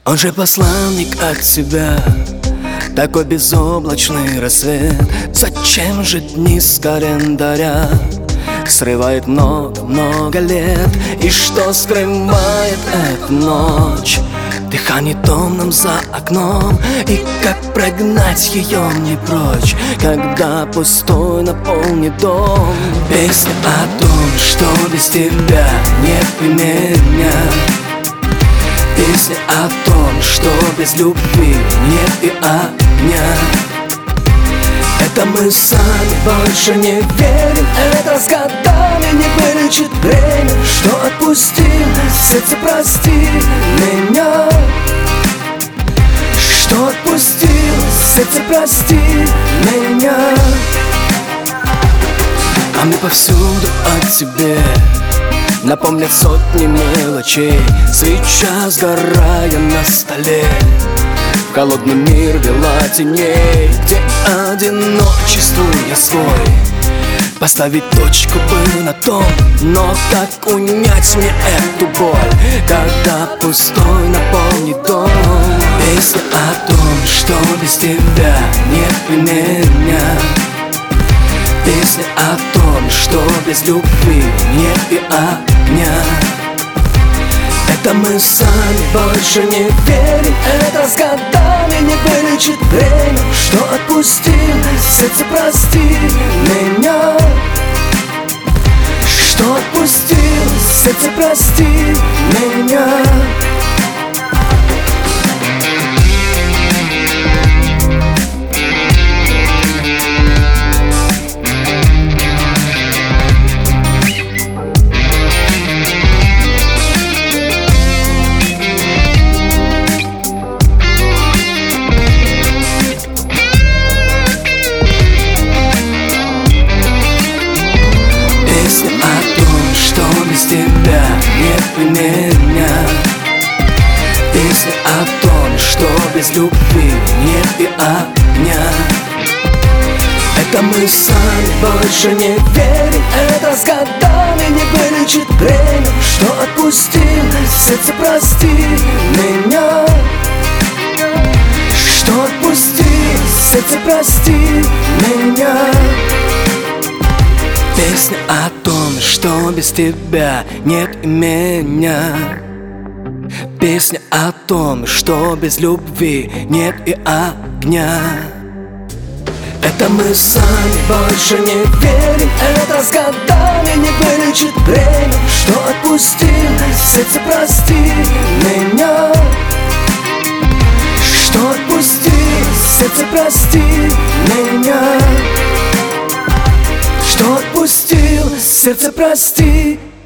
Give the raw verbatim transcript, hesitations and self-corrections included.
Он же посланник от тебя, такой безоблачный рассвет. Зачем же дни с календаря срывает много-много лет? И что скрывает эту ночь? Дыхание томным за окном. И как прогнать ее не прочь, когда пустой наполнит дом? Песня о том, что без тебя нет меня. Песня о том, что без любви нет и огня. Это мы сами больше не верим. Это с годами не вылечит время. Что отпустил, сердце прости меня. Что отпустил, сердце прости меня. А мне повсюду о тебе напомнят сотни мелочей. Свеча, сгорая на столе, в холодный мир вела теней, где одиночеству я свой. Поставить точку бы на том, но как унять мне эту боль, когда пустой наполнит дом? Песня о том, что без тебя нет и меня. Песня о том, что без любви нет и огня. Это мы сами больше не верим. Это с годами не вылечит время. Что отпустил, сердце прости меня. Что отпустил, сердце прости меня. Песня о том, что без тебя нет и меня. Песня о том, что без любви нет и огня. Это мы сами больше не верим. Это с годами не вылечит время. Что отпустил, сердце прости меня. Что отпустил, сердце прости меня. Песня о том, что без тебя нет и меня. Песня о том, что без любви нет и огня. Это мы сами больше не верим. Это с годами не вылечит время. Что отпустил, сердце прости меня. Что отпустил, сердце прости меня. Что отпустил, сердце прости